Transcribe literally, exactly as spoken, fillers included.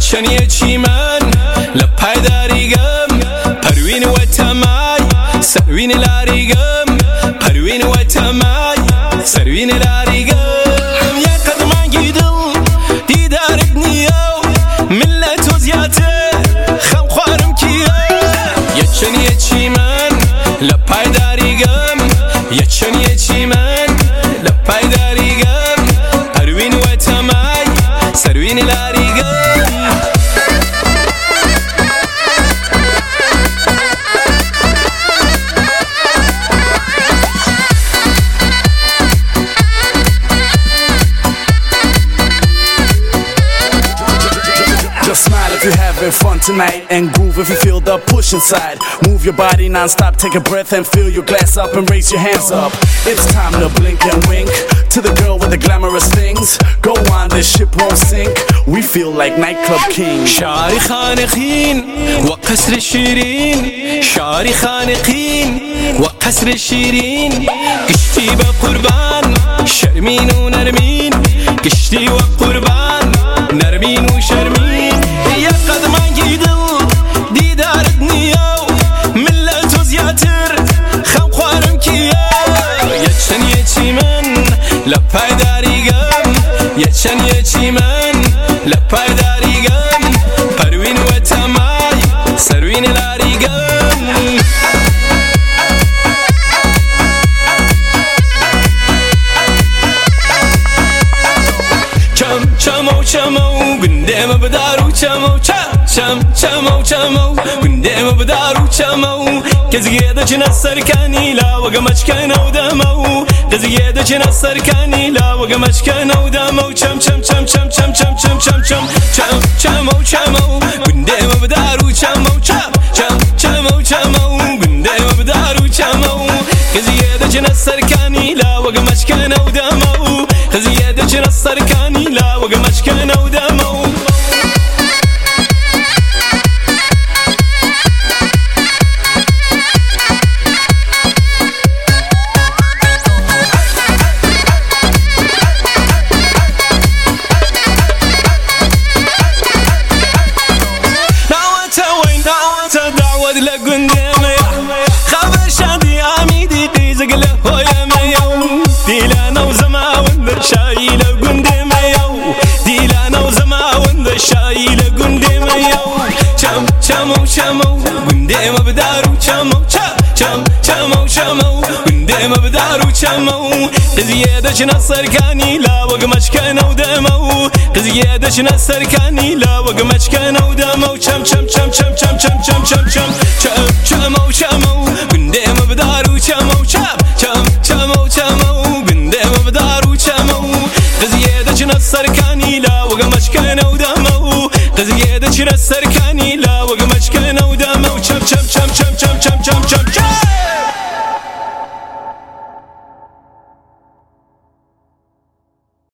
یەکچەنیە چیمەن لە پایداریگەم پەروین وە تەمای سەروین لاریگەم پەروین وە تەمای سەروین لاریگەم یا قەدمانگی دڵ دیدارت نییە و من لە تۆ زیاتر خەم خوارم کیە یەکچەنیە چیمەن لە پایداریگەم یەکچەنیە چیمەن لە پایداریگەم پەروین وە تەمای سەروین لاریگەم Just smile if you're having fun tonight, and groove if you feel the push inside. Move your body non-stop, take a breath and fill your glass up and raise your hands up. It's time to blink and wink to the girl with the glamorous things. Go on, this ship won't sink. We feel like nightclub kings. شعری خانقین و قصر شیرین شعری خانقین و قصر شیرین گشتی به قربان شرمین و نرمین گشتی و قربان نرمین و شرمین یا قدمانگی دڵ دیدارت نییە و من لە تۆ زیاتر خەم خوارم کیە یەکچەنیە چیمەن لە پایداریگەم یەکچەنیە چیمەن لە پایداریگەم پەروین وە تەمای سەروین لاریگەم چەم چەمە و چەمە و گوندێمە بدار و چەمە و چەم چەم چەمە و چەمە و گوندێمە بدار و چەمە و کەزیێ دەچنە سەرکانی لاوەگە مەچکەنە و دەمە و کەزیێ دەچنە سەرکانی لاوەگە مەچکەنە و دەمە و چەم چەم چەم چەم چەم چەم چەم چەم چەم چەم چەمە و چەمە و گوندێمە بدار و چەمە و چەم چەم چەمە و چەمە و گوندێمە بدار و چەمە و کەزیێ دەچنە سەرکانی لاوەگە مەچکەنە و دەمە و کەزیێ دەچنە سەرکانی لاوەگە مەچکەنە و دەمە و چەمە و چەمە و گوندێمە بدار و چەمە و چەم چەم چەمە و چەمە و گوندێمە بدار و چەمە و قزیێ دەچنە سەرکانی لاوەگە مەچکەنە و دەمە و قزیێ دەچنە سەرکانی لاوەگە مەچکەنە و دەمە و چەم چەم چەم چەم چەم چەم چەم چەم چەم چەمە و چەمە و